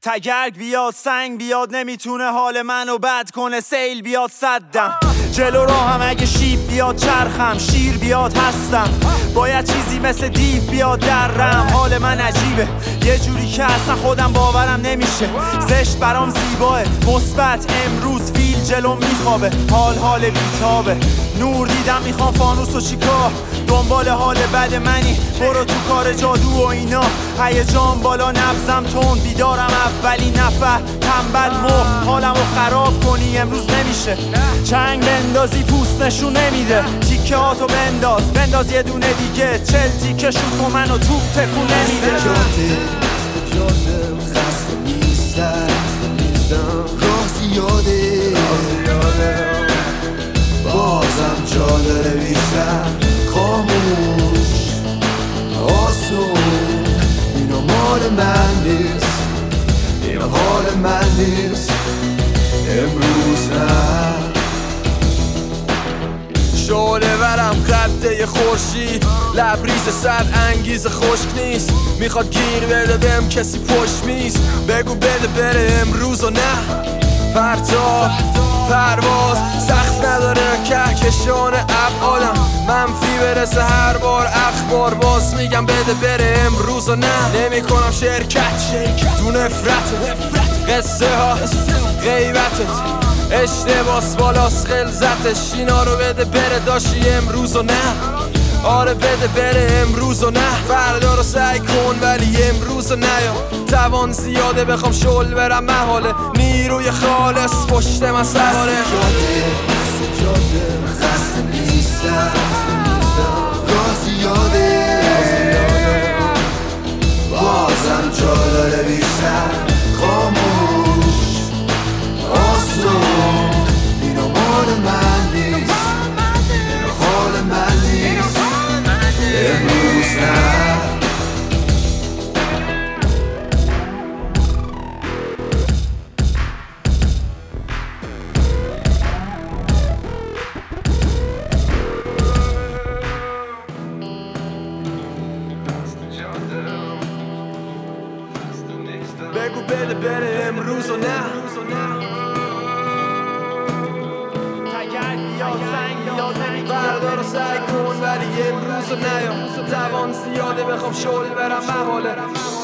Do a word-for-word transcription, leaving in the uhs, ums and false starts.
تگرگ بیاد سنگ بیاد نمیتونه حال منو بد کنه، سیل بیاد صدم جلو راهم، اگه شیب بیاد چرخم، شیر بیاد هستم، باید چیزی مثل دیو بیاد درم. حال من عجیبه یه جوری که اصلا خودم باورم نمیشه، زشت برام زیباه مثبت، امروز فیل جلو میخوابه، حال حال بیتابه، نور دیدم میخوام فانوس و چیکار، دنبال حال بد منی برو تو کار جادو و اینا، هیجان بالا نبزم تند، بیدارم اولی نفر تنبل مرد، حالمو خراب کنی امروز نمیشه، چنگ بندازی پوست نشون نمیده، تیکه هاتو بنداز بنداز یه دونه دیگه، چل تیکه شوت کن منو توپ تکون نمیده. جاده جاده خسته نیستم راه زیاده بازم جا داره بیشتر خاموش آسون، اینا مال من نیست، اینا حال من نیست امروز نه. شعله ورم قده خورشید، لبریز سر انگیز خشک نیست، میخواد گیر بده بهم کسی پشت میز، بگو بده بره امروز و نه. پرتاب پرواز سخت نداره، کهکشان ابعادم منفی برسه هر بار اخبار، باز میگم بده بره امروز و نه. نمی کنم شرکت تو نفرتت، قصه ها غیبتت اشتباس بالاس خلزتش، اینا رو بده بره داشتی امروز و نه. آره بده بره امروز و نه، فردا رو سعی کن ولی امروز و نیا، توان زیاده بخوام شل برم محاله، نیروی خالص پشت مسئله. جاده جاده خسته نیستم راه زیاده بازم جا داره بیشتر خاموش آسون، اینا مال من نیست، اینا حال من نیست امروز نه. بگو بده بره امروز و نه. تگرگ بیاد سنگ بیاد فردا رو سعی کن ولی امروز و نیا، توان زیاده بخوام شل برم محاله.